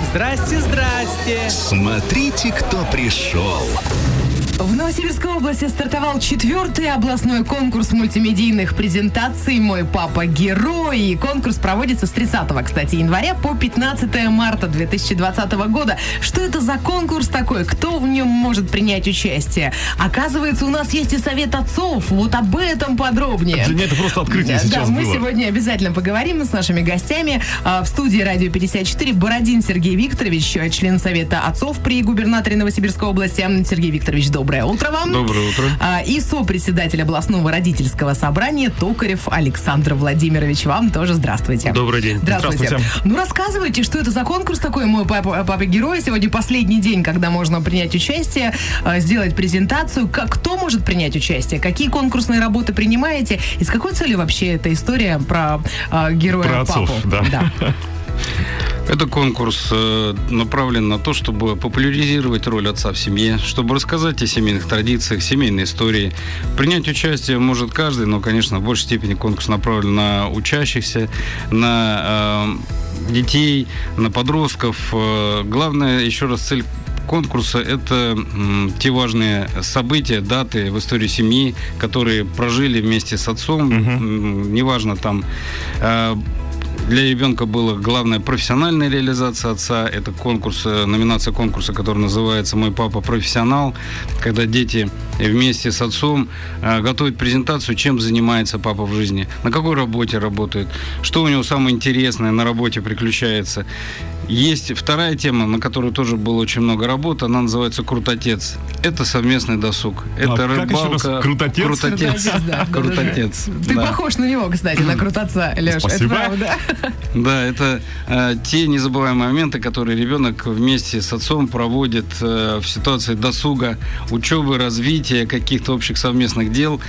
Здрасте, здрасте. Смотрите, кто пришел. В Новосибирской области стартовал 4-й областной конкурс мультимедийных презентаций «Мой папа герой». И конкурс проводится с 30, кстати, января по 15 марта 2020 года. Что это за конкурс такой? Кто в нем может принять участие? Оказывается, у нас есть и совет отцов. Вот об этом подробнее. Для меня это просто открытие сейчас было. Мы сегодня обязательно поговорим с нашими гостями. В студии «Радио 54» Бородин Сергей Викторович, член совета отцов при губернаторе Новосибирской области. Сергей Викторович, доброе утро вам. Доброе утро. И сопредседатель областного родительского собрания Токарев Александр Владимирович. Вам тоже здравствуйте. Добрый день. Здравствуйте. Ну, рассказывайте, что это за конкурс такой «Мой папа герой». Сегодня последний день, когда можно принять участие, сделать презентацию. Кто может принять участие? Какие конкурсные работы принимаете? И с какой целью вообще эта история про героя про папу? отцов, да. Это конкурс направлен на то, чтобы популяризировать роль отца в семье, чтобы рассказать о семейных традициях, семейной истории. Принять участие может каждый, но, конечно, в большей степени конкурс направлен на учащихся, на детей, на подростков. Главное, еще раз, цель конкурса – это те важные события, даты в истории семьи, которые прожили вместе с отцом. Неважно, там для ребенка была главная профессиональная реализация отца. Это конкурс, номинация конкурса, который называется «Мой папа профессионал», когда дети вместе с отцом готовят презентацию, чем занимается папа в жизни, на какой работе работает, что у него самое интересное на работе приключается. Есть вторая тема, на которой тоже было очень много работы, она называется «Крутотец». Это совместный досуг. Это рыбалка. Крутотец? Крутотец. Ты похож на него, кстати, на крутотца, Леш. Спасибо. Это правда. Да, это те незабываемые моменты, которые ребенок вместе с отцом проводит в ситуации досуга, учебы, развития, каких-то общих совместных дел.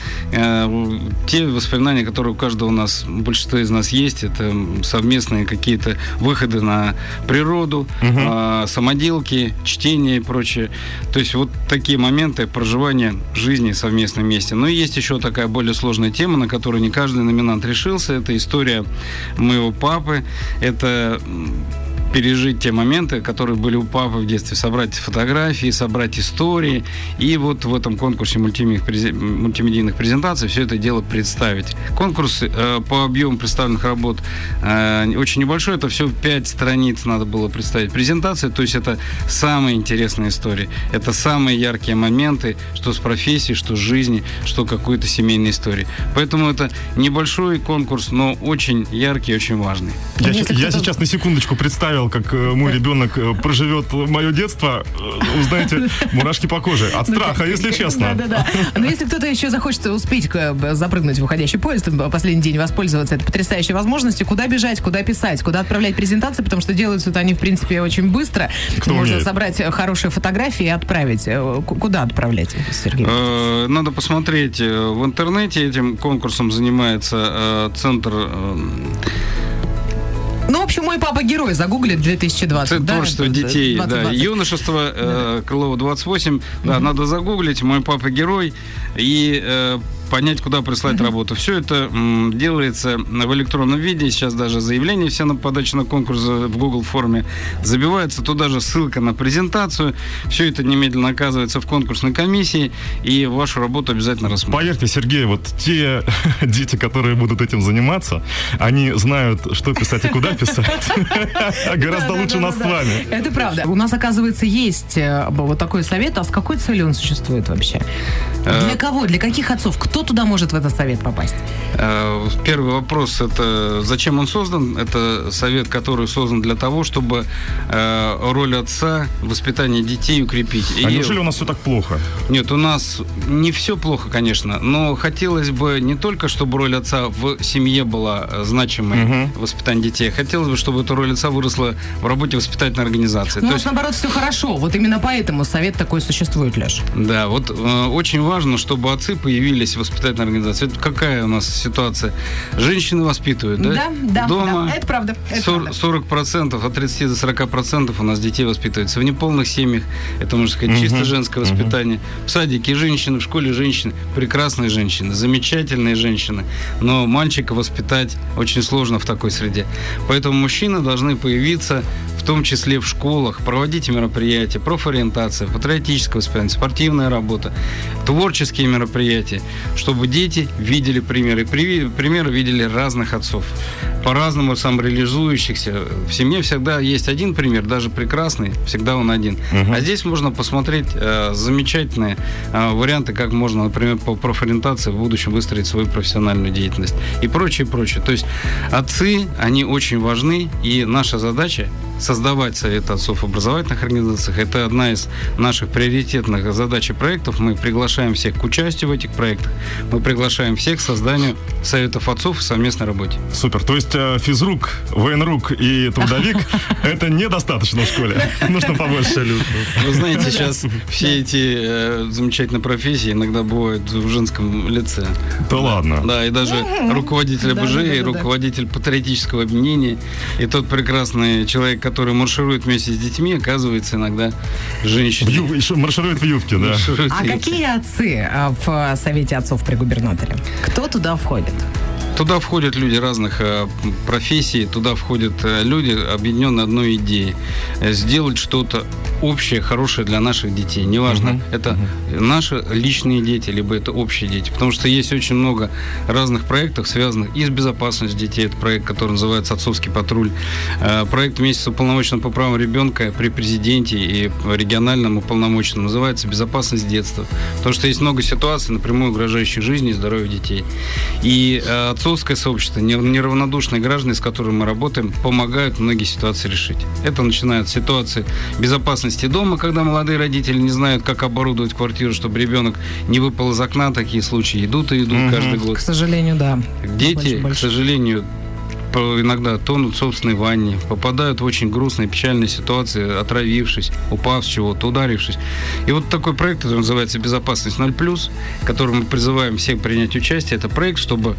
Те воспоминания, которые у каждого у нас, большинство из нас есть, это совместные какие-то выходы на природу, самоделки, чтение и прочее. То есть вот такие моменты проживания жизни совместно вместе. Но есть еще такая более сложная тема, на которую не каждый номинант решился. Это история моего папы. Это пережить те моменты, которые были у папы в детстве, собрать фотографии, собрать истории, и вот в этом конкурсе мультимедийных презентаций все это дело представить. Конкурс по объему представленных работ очень небольшой, это все 5 страниц надо было представить презентации, то есть это самые интересные истории, это самые яркие моменты, что с профессией, что с жизни, что какой-то семейной истории. Поэтому это небольшой конкурс, но очень яркий и очень важный. Я сейчас на секундочку представил, как мой ребенок проживет мое детство, узнаете, мурашки по коже. От страха, если честно. Да. Но если кто-то еще захочет успеть запрыгнуть в уходящий поезд, последний день воспользоваться этой потрясающей возможностью, куда бежать, куда писать, куда отправлять презентации, потому что делаются они, в принципе, очень быстро. Можно собрать хорошие фотографии и отправить. Куда отправлять, Сергей? Надо посмотреть в интернете. Этим конкурсом занимается центр... Ну, в общем, «Мой папа герой» загуглит 2020. Это творчество детей, 2020. Да, юношество, Крылова 28, да, надо загуглить «Мой папа герой» и понять, куда прислать работу. Все это делается в электронном виде. Сейчас даже заявление все на подачу на конкурс в Google форме забивается. Туда же ссылка на презентацию. Все это немедленно оказывается в конкурсной комиссии, и вашу работу обязательно рассмотрят. Поверьте, Сергей, вот те дети, которые будут этим заниматься, они знают, что писать и куда писать. Гораздо лучше нас с вами. Это правда. У нас, оказывается, есть вот такой совет. А с какой целью он существует вообще? Для кого? Для каких отцов? Кто туда может в этот совет попасть? Первый вопрос – это зачем он создан? Это совет, который создан для того, чтобы роль отца в воспитании детей укрепить. А неужели у нас все так плохо? Нет, у нас не все плохо, конечно, но хотелось бы не только, чтобы роль отца в семье была значимой в воспитании детей, хотелось бы, чтобы эта роль отца выросла в работе воспитательной организации. Ну, у нас, наоборот, все хорошо. Вот именно поэтому совет такой существует, Леш. Да, вот очень важно, чтобы отцы появились в воспитательной организации. Это какая у нас ситуация? Женщины воспитывают, да? Да, дома да, это правда. 40%, от 30 до 40% у нас детей воспитываются в неполных семьях. Это, можно сказать, чисто женское воспитание. В садике женщины, в школе женщины. Прекрасные женщины, замечательные женщины. Но мальчика воспитать очень сложно в такой среде. Поэтому мужчины должны появиться в в том числе в школах, проводите мероприятия, профориентация, патриотическое воспитание, спортивная работа, творческие мероприятия, чтобы дети видели примеры. Примеры видели разных отцов, по-разному самореализующихся. В семье всегда есть один пример, даже прекрасный, всегда он один. А здесь можно посмотреть замечательные варианты, как можно, например, по профориентации в будущем выстроить свою профессиональную деятельность и прочее, прочее. То есть отцы, они очень важны, и наша задача создавать советы отцов в образовательных организациях. Это одна из наших приоритетных задач и проектов. Мы приглашаем всех к участию в этих проектах. Мы приглашаем всех к созданию советов отцов в совместной работе. Супер. То есть физрук, военрук и трудовик – это недостаточно в школе. Нужно побольше. Вы знаете, сейчас все эти замечательные профессии иногда бывают в женском лице. Да ладно. Да, и даже руководитель ОБЖ, и руководитель патриотического объединения, и тот прекрасный человек, который марширует вместе с детьми, оказывается иногда женщиной. Марширует в юбке, да. А какие отцы в Совете отцов при губернаторе? Кто туда входит? Туда входят люди разных профессий, туда входят люди, объединенные одной идеей. Сделать что-то общее, хорошее для наших детей. Неважно, это наши личные дети, либо это общие дети. Потому что есть очень много разных проектов, связанных и с безопасностью детей. Это проект, который называется «Отцовский патруль». Проект вместе с уполномоченным по правам ребенка при президенте и региональном уполномоченном называется «Безопасность детства». Потому что есть много ситуаций, напрямую угрожающих жизни и здоровью детей. И отцовское сообщество, неравнодушные граждане, с которыми мы работаем, помогают многие ситуации решить. Это начинает с ситуации безопасности дома, когда молодые родители не знают, как оборудовать квартиру, чтобы ребенок не выпал из окна. Такие случаи идут и идут каждый год. К сожалению, да. Дети, к сожалению, иногда тонут в собственной ванне, попадают в очень грустные, печальные ситуации, отравившись, упав с чего-то, ударившись. И вот такой проект, который называется «Безопасность 0+», который мы призываем всех принять участие, это проект, чтобы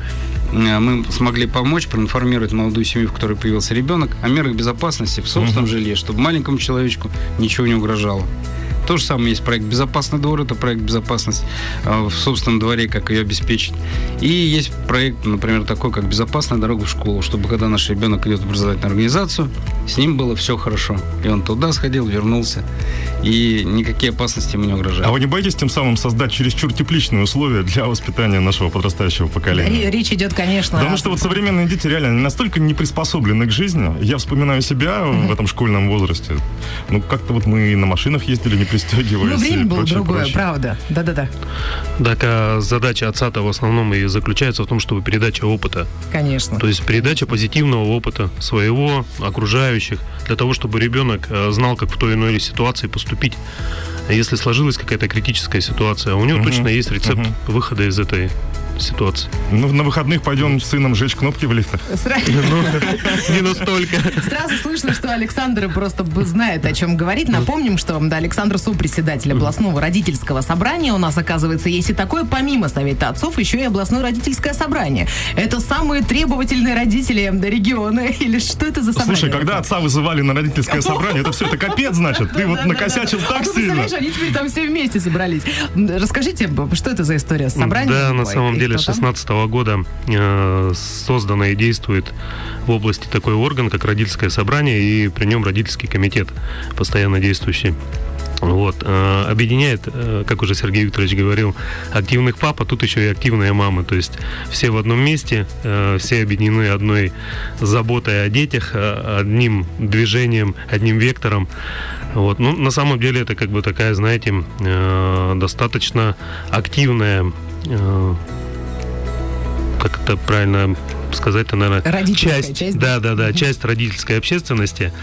мы смогли помочь, проинформировать молодую семью, в которой появился ребенок, о мерах безопасности в собственном жилье, чтобы маленькому человечку ничего не угрожало. То же самое есть проект «Безопасный двор», это проект «Безопасность в собственном дворе», как ее обеспечить. И есть проект, например, такой, как «Безопасная дорога в школу», чтобы когда наш ребенок идет в образовательную организацию, с ним было все хорошо. И он туда сходил, вернулся, и никакие опасности ему не угрожают. А вы не боитесь тем самым создать чересчур тепличные условия для воспитания нашего подрастающего поколения? Речь идет, конечно... Потому что вот современные дети реально настолько не приспособлены к жизни. Я вспоминаю себя в этом школьном возрасте. Ну, как-то вот мы на машинах ездили, не пристегиваясь. Ну, время было другое, правда. Да-да-да. Так, а задача отца-то в основном и заключается в том, чтобы передача опыта. Конечно. То есть передача позитивного опыта своего, окружающих, для того, чтобы ребенок знал, как в той или иной ситуации поступить. Если сложилась какая-то критическая ситуация, у него точно есть рецепт выхода из этой ситуации. Ну, на выходных пойдем с сыном жечь кнопки в лифтах. Не настолько. Сразу слышно, что Александр просто знает, о чем говорит. Напомним, что Александр сопредседатель областного родительского собрания. У нас, оказывается, есть и такое, помимо Совета отцов, еще и областное родительское собрание. Это самые требовательные родители региона. Или что это за собрание? Слушай, когда отца вызывали на родительское собрание, это все, это капец, значит. Ты вот накосячил так сильно. Они теперь там все вместе собрались. Расскажите, что это за история с собранием? Да, на самом деле, с 2016 года создано и действует в области такой орган, как родительское собрание, и при нем родительский комитет, постоянно действующий. Вот. Объединяет, как уже Сергей Викторович говорил, активных пап, а тут еще и активные мамы. То есть все в одном месте, все объединены одной заботой о детях, одним движением, одним вектором. Вот. Ну, на самом деле это как бы такая, знаете, достаточно активная, как это правильно сказать-то, наверное, часть. Да, часть родительской общественности.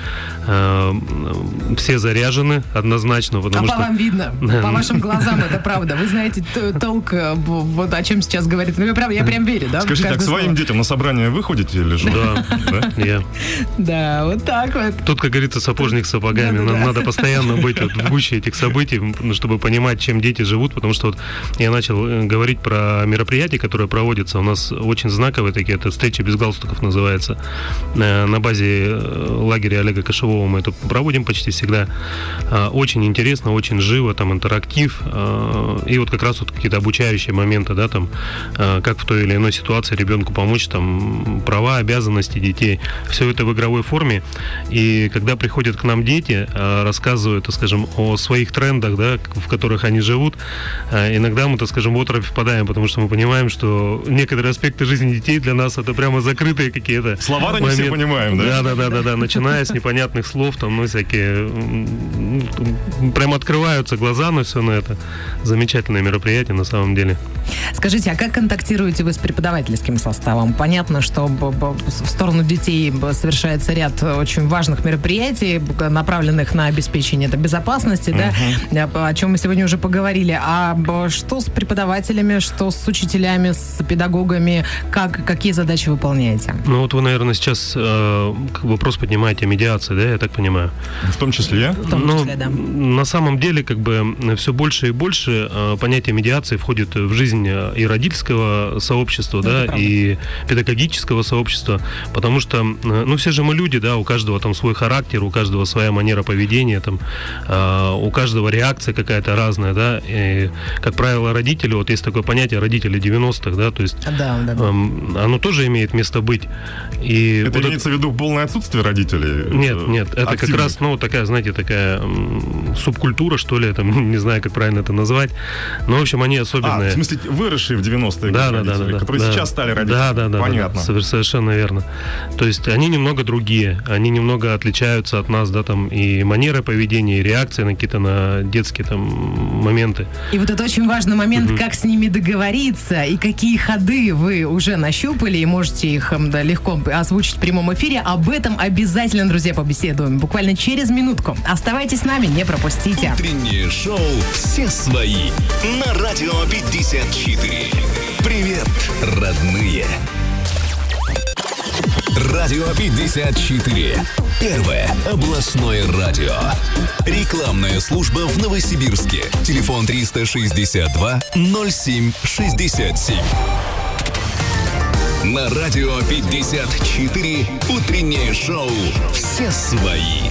Все заряжены однозначно, потому что... по вам видно, по вашим глазам, это правда. Вы знаете толк, вот о чем сейчас говорит. Ну, я прям верю, да? Скажите, а к своим детям на собрание вы ходите или же? Да, я. Да, вот так вот. Тут, как говорится, сапожник с сапогами. Надо постоянно быть в гуще этих событий, чтобы понимать, чем дети живут, потому что вот я начал говорить про мероприятия, которые проводятся. У нас очень знаковые такие, это «Встреча без галстуков» называется. На базе лагеря Олега Кошевого мы это проводим почти всегда. Очень интересно, очень живо, там интерактив. И вот как раз вот какие-то обучающие моменты, да, там, как в той или иной ситуации ребенку помочь, там, права, обязанности детей. Все это в игровой форме. И когда приходят к нам дети, рассказывают, так скажем, о своих трендах, да, в которых они живут, иногда мы, так скажем, в оторопь впадаем, потому что мы понимаем, что некоторые аспекты жизни детей для нас это прямо закрытые какие-то Слова-то не все понимаем, да? Да, начиная с непонятных слов, там, ну, всякие, прямо открываются глаза на все на это. Замечательное мероприятие на самом деле. Скажите, а как контактируете вы с преподавательским составом? Понятно, что в сторону детей совершается ряд очень важных мероприятий, направленных на обеспечение безопасности, да, о чем мы сегодня уже поговорили. А что с преподавателями, что с учителями, с педагогами? Какие задачи выполняете? Ну вот вы, наверное, сейчас вопрос поднимаете о медиации, да, я так понимаю? В том числе? В том числе, да. На самом деле, как бы, все больше и больше понятие медиации входит в жизнь и родительского сообщества, да, и педагогического сообщества, потому что, ну, все же мы люди, да, у каждого там свой характер, у каждого своя манера поведения, там, у каждого реакция какая-то разная, да, и, как правило, родители, вот есть такое понятие родители 90-х, да, то есть оно тоже имеет место быть. И это вот имеется в виду полное отсутствие родителей? Нет, это активных. Как раз, ну, такая, знаете, такая субкультура, что ли, там, не знаю, как правильно это назвать, но, в общем, они особенные. В смысле, выросшие в 90-е родители, которые сейчас стали родителями. Да, понятно. Совершенно верно. То есть они немного другие, они немного отличаются от нас, да, там, и манера поведения, и реакции на какие-то на детские там моменты. И вот это очень важный момент, как с ними договориться, и какие ходы вы уже нащупали, и можете их легко озвучить в прямом эфире. Об этом обязательно, друзья, побеседуем буквально через минутку. Оставайтесь с нами, не пропустите. Утреннее шоу «Все свои» на Радио 54. Привет, родные. Радио 54. Первое областное радио. Рекламная служба в Новосибирске. Телефон 362 07 67. На Радио 54 утреннее шоу «Все свои».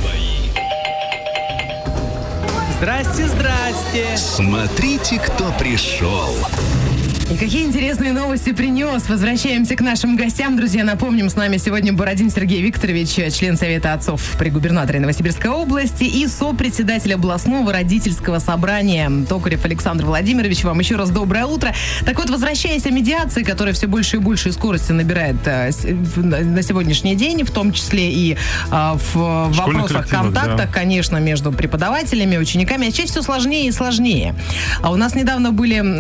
Здрасте. Смотрите, кто пришел. И какие интересные новости принес. Возвращаемся к нашим гостям. Друзья, напомним, с нами сегодня Бородин Сергей Викторович, член Совета отцов при губернаторе Новосибирской области и сопредседатель областного родительского собрания Токарев Александр Владимирович. Вам еще раз доброе утро. Так вот, возвращаясь о медиации, которая все больше и больше скорости набирает на сегодняшний день, в том числе и в вопросах, контактах, конечно, между преподавателями, учениками, а чаще все сложнее и сложнее. А у нас недавно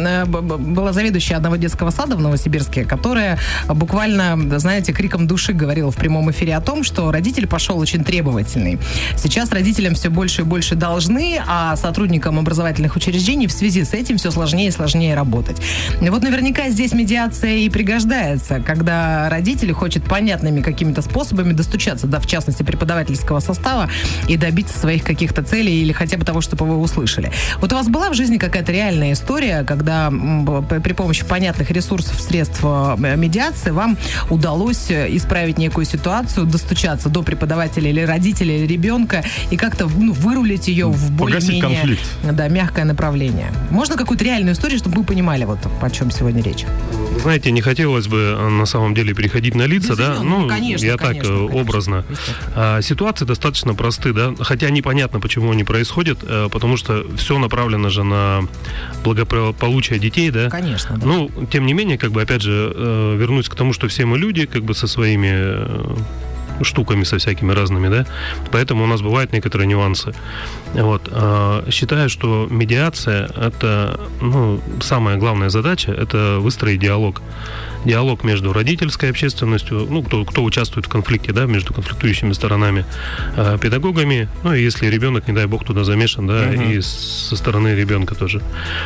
была заведующая одного детского сада в Новосибирске, которая буквально, знаете, криком души говорила в прямом эфире о том, что родитель пошел очень требовательный. Сейчас родителям все больше и больше должны, а сотрудникам образовательных учреждений в связи с этим все сложнее и сложнее работать. И вот наверняка здесь медиация и пригождается, когда родители хотят понятными какими-то способами достучаться до, в частности, преподавательского состава и добиться своих каких-то целей или хотя бы того, чтобы вы услышали. Вот у вас была в жизни какая-то реальная история, когда при помощи понятных ресурсов, средств медиации вам удалось исправить некую ситуацию, достучаться до преподавателя или родителя, или ребенка и как-то вырулить ее в более-менее мягкое направление? Можно какую-то реальную историю, чтобы вы понимали, вот о чем сегодня речь? Знаете, не хотелось бы на самом деле переходить на лица, да? Конечно, образно. Ситуации достаточно просты, да? Хотя непонятно, почему они происходят, потому что все направлено же на благополучие детей, да? Конечно, да. Ну, тем не менее, как бы, опять же, вернусь к тому, что все мы люди, как бы, со своими штуками, со всякими разными, да, поэтому у нас бывают некоторые нюансы. Вот. Считаю, что медиация — это, самая главная задача — это выстроить диалог. Диалог между родительской общественностью, кто участвует в конфликте, да, между конфликтующими сторонами, педагогами, и если ребенок, не дай бог, туда замешан, да, и со стороны ребенка тоже.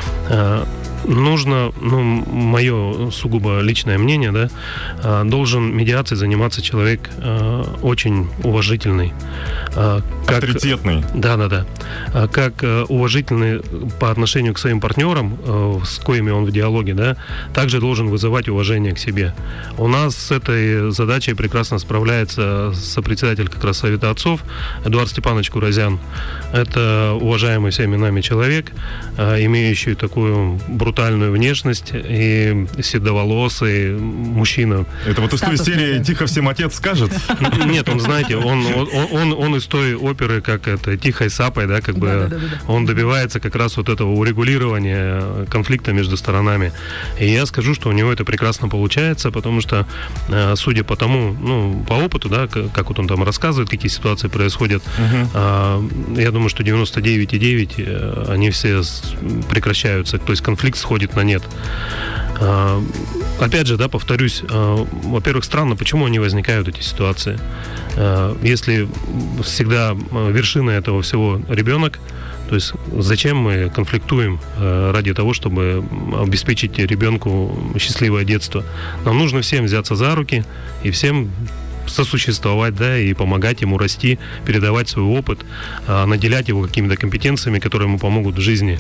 Нужно, мое сугубо личное мнение, да, должен медиацией заниматься человек очень уважительный, авторитетный. Да. Как уважительный по отношению к своим партнерам, с коими он в диалоге, да, также должен вызывать уважение к себе. У нас с этой задачей прекрасно справляется сопредседатель как раз Совета отцов Эдуард Степанович Куразян. Это уважаемый всеми нами человек, имеющий такую брутальную внешность и седоволосый мужчина. Это вот из той серии «Тихо всем отец скажет»? Нет, он, знаете, он из той оперы, как это, «Тихой сапой», да, как бы он добивается как раз вот этого урегулирования конфликта между сторонами. И я скажу, что у него это прекрасно получается, потому что, судя по тому, ну, по опыту, да, как вот он там рассказывает, какие ситуации происходят, я думаю, что 99,9 они все прекращаются, то есть конфликт сходит на нет. Опять же, да, повторюсь, во-первых, странно, почему они возникают, эти ситуации. Если всегда вершина этого всего ребенок, то есть зачем мы конфликтуем ради того, чтобы обеспечить ребенку счастливое детство? Нам нужно всем взяться за руки и всем сосуществовать, да, и помогать ему расти, передавать свой опыт, наделять его какими-то компетенциями, которые ему помогут в жизни.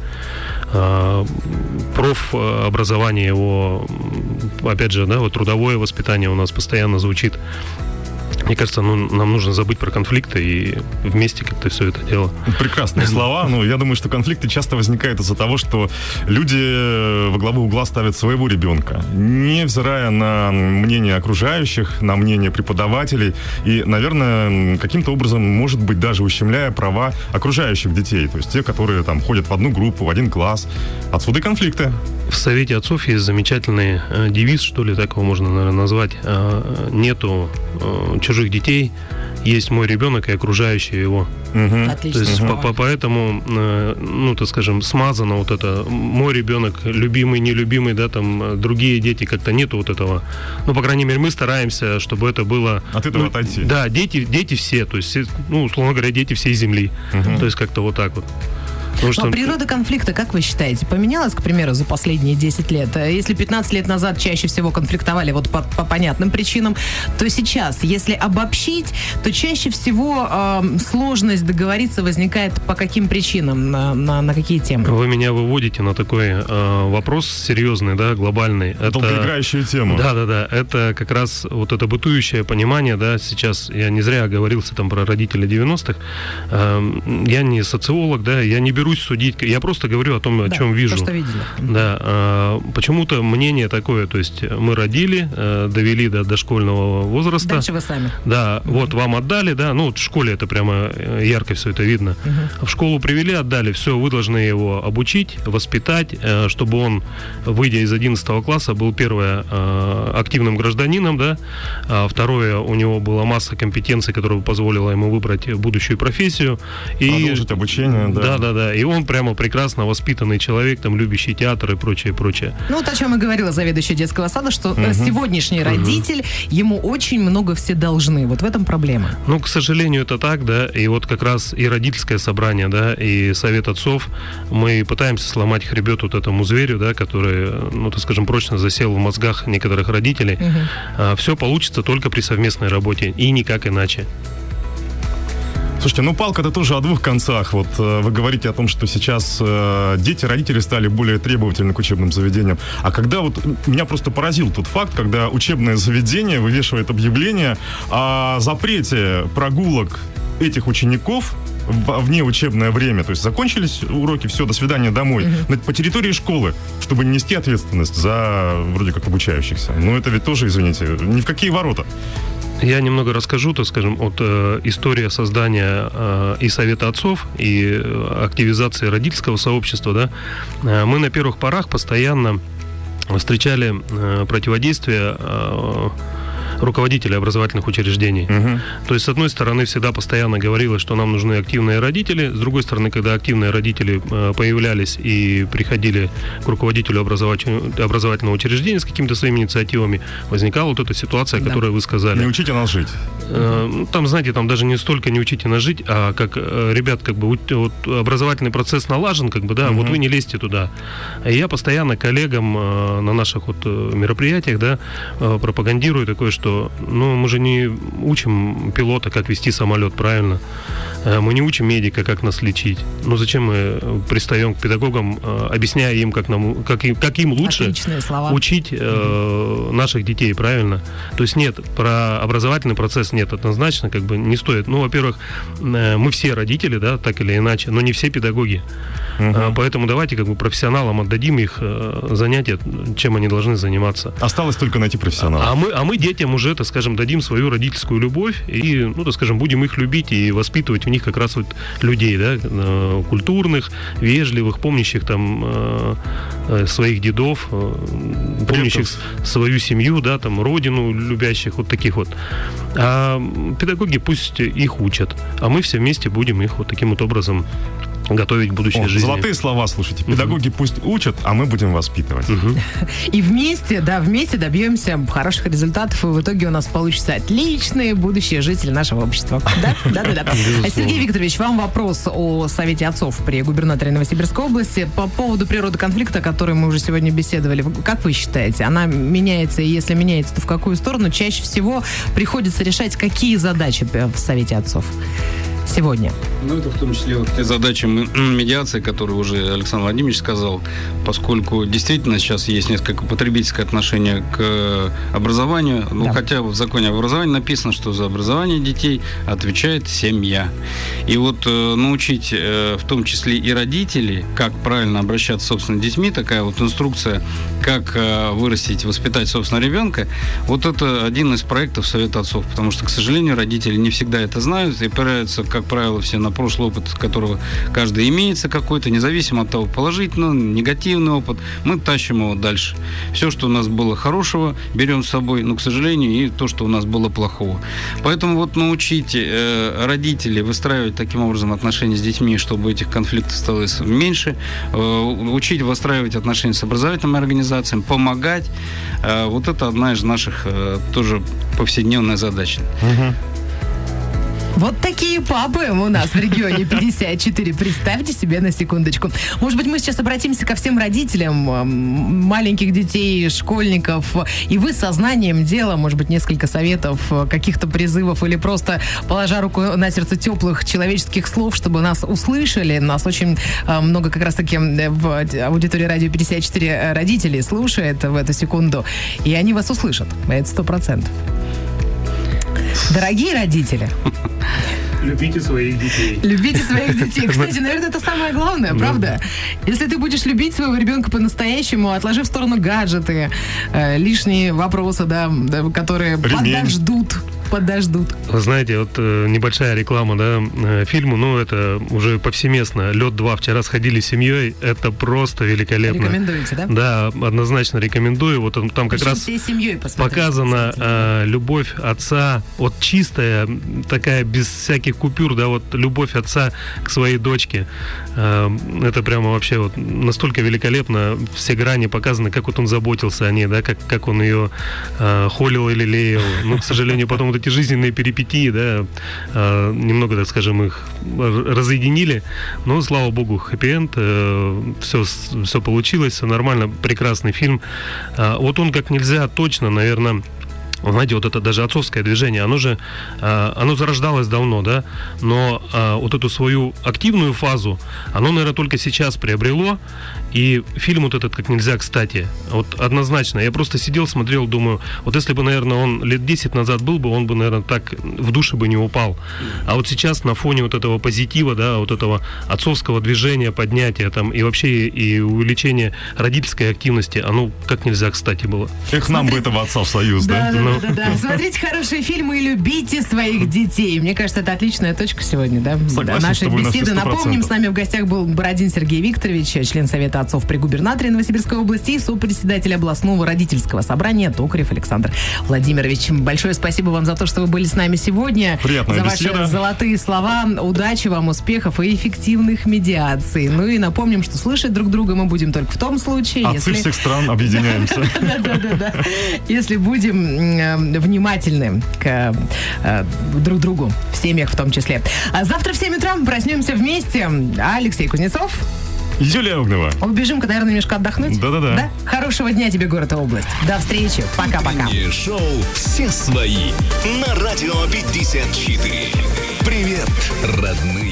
Профобразование его, опять же, да, вот трудовое воспитание у нас постоянно звучит. Мне кажется, нам нужно забыть про конфликты и вместе как-то все это дело. Прекрасные слова. Ну, я думаю, что конфликты часто возникают из-за того, что люди во главу угла ставят своего ребенка, невзирая на мнение окружающих, на мнение преподавателей и, наверное, каким-то образом, может быть, даже ущемляя права окружающих детей, то есть те, которые там ходят в одну группу, в один класс. Отсюда и конфликты. В Совете отцов есть замечательный девиз, что ли, так его можно, наверное, назвать. Нету чужих детей, есть мой ребенок и окружающие его. Отлично. То есть поэтому, ну, так скажем, смазано вот это мой ребенок, любимый, нелюбимый, да, там другие дети, как-то нету вот этого. Ну, по крайней мере, мы стараемся, чтобы это было... От этого отойти. Да, дети все, то есть, ну, условно говоря, дети всей земли. То есть как-то вот так вот. Что... А природа конфликта, как вы считаете, поменялась, к примеру, за последние 10 лет? Если 15 лет назад чаще всего конфликтовали вот по понятным причинам, то сейчас, если обобщить, то чаще всего сложность договориться возникает по каким причинам, на какие темы? Вы меня выводите на такой вопрос серьезный, да, глобальный. Это долгоиграющую тему. Да. Это как раз вот это бытующее понимание, да, сейчас я не зря оговорился там про родителей 90-х. Я не социолог, да, я не берусь судить, я просто говорю о том, о чем вижу. То, что видели. Да, почему-то мнение такое, то есть мы родили, довели до дошкольного возраста. Дальше вы сами. Да, вот вам отдали, да, ну вот в школе это прямо ярко все это видно. В школу привели, отдали, все, вы должны его обучить, воспитать, чтобы он, выйдя из 11 класса, был, первое, активным гражданином, да, а второе, у него была масса компетенций, которая позволила ему выбрать будущую профессию. И продолжить обучение, да. Да. И он прямо прекрасно воспитанный человек, там, любящий театр и прочее. Ну, вот о чем и говорила заведующая детского сада, что сегодняшний родитель, ему очень много все должны. Вот в этом проблема. Ну, к сожалению, это так, да. И вот как раз и родительское собрание, да, и Совет отцов, мы пытаемся сломать хребет вот этому зверю, да, который, ну, так скажем, прочно засел в мозгах некоторых родителей. Все получится только при совместной работе и никак иначе. Слушайте, ну палка-то тоже о двух концах. Вот вы говорите о том, что сейчас дети, родители стали более требовательны к учебным заведениям. А когда вот меня просто поразил тот факт, когда учебное заведение вывешивает объявление о запрете прогулок этих учеников в внеучебное время. То есть закончились уроки, все, до свидания, домой. По территории школы, чтобы не нести ответственность за вроде как обучающихся. Но это ведь тоже, извините, ни в какие ворота. Я немного расскажу, так скажем, от истории создания и Совета отцов, и активизации родительского сообщества, да. Мы на первых порах постоянно встречали противодействие руководителей образовательных учреждений. То есть, с одной стороны, всегда постоянно говорилось, что нам нужны активные родители. С другой стороны, когда активные родители появлялись и приходили к руководителю образовательного учреждения с какими-то своими инициативами, возникала вот эта ситуация, которую вы сказали. Не учите нас жить. Там, знаете, там даже не столько не учите нас жить, а как, ребят, как бы вот образовательный процесс налажен, как бы, да, вот вы не лезьте туда. И я постоянно коллегам на наших вот мероприятиях, да, пропагандирую такое, что, ну, мы же не учим пилота, как вести самолет, правильно? Мы не учим медика, как нас лечить. Ну, зачем мы пристаем к педагогам, объясняя им, как им лучше учить наших детей, правильно? То есть нет, про образовательный процесс нет, однозначно, как бы не стоит. Ну, во-первых, мы все родители, да, так или иначе, но не все педагоги. Поэтому давайте как бы профессионалам отдадим их занятия, чем они должны заниматься. Осталось только найти профессионала. А мы детям уже, так скажем, дадим свою родительскую любовь и, ну, так скажем, будем их любить и воспитывать в них как раз вот людей, да, культурных, вежливых, помнящих там своих дедов, помнящих свою семью, да, там, родину любящих, вот таких вот. А педагоги пусть их учат, а мы все вместе будем их вот таким вот образом готовить к будущей жизни. Золотые слова, слушайте. Педагоги пусть учат, а мы будем воспитывать. И вместе добьемся хороших результатов, и в итоге у нас получатся отличные будущие жители нашего общества. Да. Сергей Викторович, вам вопрос о Совете отцов при губернаторе Новосибирской области по поводу природы конфликта, о которой мы уже сегодня беседовали. Как вы считаете, она меняется, и если меняется, то в какую сторону? Чаще всего приходится решать какие задачи в Совете отцов сегодня? Ну, это в том числе вот те задачи медиации, которые уже Александр Владимирович сказал, поскольку действительно сейчас есть несколько потребительское отношение к образованию, хотя в законе об образовании написано, что за образование детей отвечает семья. И вот научить в том числе и родителей, как правильно обращаться с собственными детьми, такая вот инструкция, как вырастить, воспитать собственного ребенка, вот это один из проектов Совета отцов, потому что, к сожалению, родители не всегда это знают и опираются, как правило, все на прошлый опыт, которого каждый имеется какой-то, независимо от того, положительный, негативный опыт, мы тащим его дальше. Все, что у нас было хорошего, берем с собой, но, к сожалению, и то, что у нас было плохого. Поэтому вот научить родителей выстраивать таким образом отношения с детьми, чтобы этих конфликтов стало меньше, учить выстраивать отношения с образовательными организациями, помогать, вот это одна из наших тоже повседневных задач. Вот такие папы у нас в регионе 54. Представьте себе на секундочку. Может быть, мы сейчас обратимся ко всем родителям маленьких детей, школьников, и вы сознанием дела, может быть, несколько советов, каких-то призывов или просто положа руку на сердце теплых человеческих слов, чтобы нас услышали. Нас очень много как раз-таки в аудитории радио 54 родителей слушает в эту секунду, и они вас услышат. Это 100%. Дорогие родители, любите своих детей. Любите своих детей. Кстати, наверное, это самое главное, правда? Если ты будешь любить своего ребенка по-настоящему, отложи в сторону гаджеты, лишние вопросы, да, которые подождут. Вы знаете, вот небольшая реклама, да, фильму, ну, это уже повсеместно. «Лед 2» вчера сходили с семьей, это просто великолепно. Рекомендуете, да? Да, однозначно рекомендую. Вот там как раз всей семьей показана любовь отца, вот чистая, такая, без всяких купюр, да, вот любовь отца к своей дочке. Это прямо вообще вот настолько великолепно, все грани показаны, как вот он заботился о ней, да, как он ее холил или лелеял. Ну, к сожалению, потом вот эти жизненные перипетии, да, немного, так скажем, их разъединили, но, слава богу, хэппи-энд, все получилось, все нормально, прекрасный фильм. Вот он как нельзя точно, наверное, знаете, вот это даже отцовское движение, оно зарождалось давно, да, но вот эту свою активную фазу, оно, наверное, только сейчас приобрело, и фильм вот этот как нельзя кстати, вот однозначно, я просто сидел, смотрел, думаю, вот если бы, наверное, он лет 10 назад был бы, он бы, наверное, так в душе бы не упал, а вот сейчас на фоне вот этого позитива, да, вот этого отцовского движения, поднятия там, и вообще и увеличения родительской активности, оно как нельзя кстати было. Эх, нам бы этого отца в союз, да? Да. Смотрите хорошие фильмы и любите своих детей. Мне кажется, это отличная точка сегодня, да? Согласен, нашей беседы. Напомним, с нами в гостях был Бородин Сергей Викторович, член Совета отцов при губернаторе Новосибирской области и сопредседатель областного родительского собрания Токарев Александр Владимирович. Большое спасибо вам за то, что вы были с нами сегодня. Приятная за беседа. Ваши золотые слова. Удачи вам, успехов и эффективных медиаций. Ну и напомним, что слышать друг друга мы будем только в том случае, Отцы всех стран объединяемся. Да. Если будем внимательны к друг другу, в семьях в том числе. А завтра в 7 утра мы проснемся вместе. Алексей Кузнецов. Юлия Огнева. Убежим-ка, наверное, немножко отдохнуть. Да-да-да. Да? Хорошего дня тебе, город и область. До встречи. Пока-пока. Шоу «Все свои» на Радио 54. Привет, родные.